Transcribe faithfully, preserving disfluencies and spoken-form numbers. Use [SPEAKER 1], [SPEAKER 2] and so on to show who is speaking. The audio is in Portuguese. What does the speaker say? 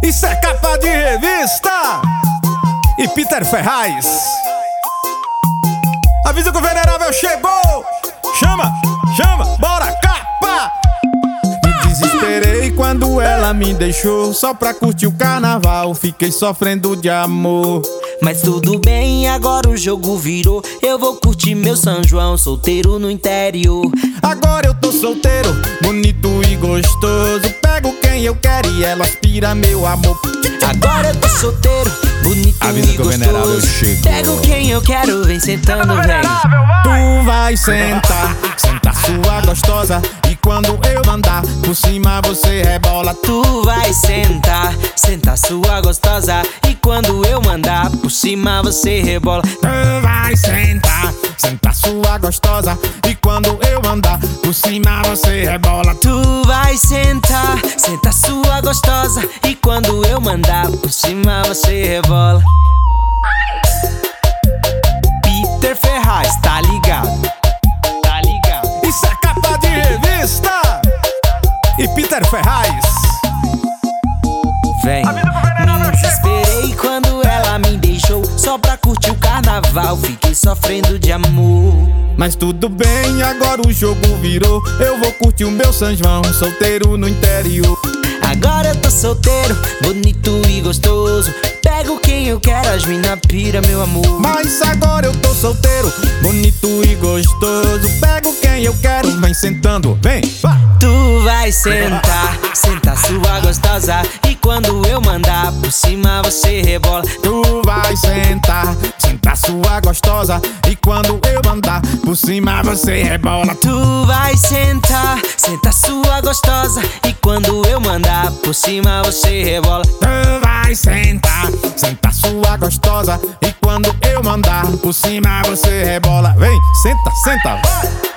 [SPEAKER 1] Isso é capa de revista. E Peter Ferraz. Avisa que o venerável chegou. Chama, chama, bora capa. Me desesperei quando ela me deixou, só pra curtir o carnaval, fiquei sofrendo de amor.
[SPEAKER 2] Mas tudo bem, agora o jogo virou. Eu vou curtir meu São João, solteiro no interior.
[SPEAKER 1] Agora eu tô solteiro, bonito e gostoso. Pego quem eu quero e ela aspira meu amor.
[SPEAKER 2] Agora eu tô solteiro, bonito
[SPEAKER 1] Avisa
[SPEAKER 2] e
[SPEAKER 1] que o venerável
[SPEAKER 2] gostoso.
[SPEAKER 1] chegou.
[SPEAKER 2] Pego quem eu quero, vem sentando, vem.
[SPEAKER 1] Tu vai sentar, sentar sua gostosa. E quando eu andar por cima você rebola.
[SPEAKER 2] Tu vai sentar, sentar sua gostosa. E quando eu mandar por cima você rebola.
[SPEAKER 1] Tu vai sentar, sentar sua gostosa. E quando eu andar por cima você rebola.
[SPEAKER 2] Tu vai sentar, sentar sua gostosa. E quando eu mandar por cima você rebola. Peter Ferraz, tá ligado? Tá ligado?
[SPEAKER 1] Isso é capa de revista. E Peter Ferraz.
[SPEAKER 2] Vem. Me desesperei quando ela me deixou, só pra curtir o carnaval, fiquei sofrendo de amor.
[SPEAKER 1] Mas tudo bem, agora o jogo virou. Eu vou curtir o meu São João, solteiro no interior.
[SPEAKER 2] Agora eu tô solteiro, bonito e gostoso. Pego quem eu quero, as mina pira, meu amor.
[SPEAKER 1] Mas agora eu tô solteiro, bonito e gostoso. Pego quem eu quero, vem sentando, vem, vai.
[SPEAKER 2] Tu vai sentar, sentar sua gostosa. E quando eu mandar por cima você rebola.
[SPEAKER 1] Tu vai sentar, sentar sua gostosa. E quando eu mandar por cima você rebola.
[SPEAKER 2] Tu vai sentar, sentar sua gostosa. E quando eu mandar por cima você rebola.
[SPEAKER 1] Tu vai sentar, sentar sua gostosa. E quando eu mandar por cima você rebola. Vem, senta, senta, vai.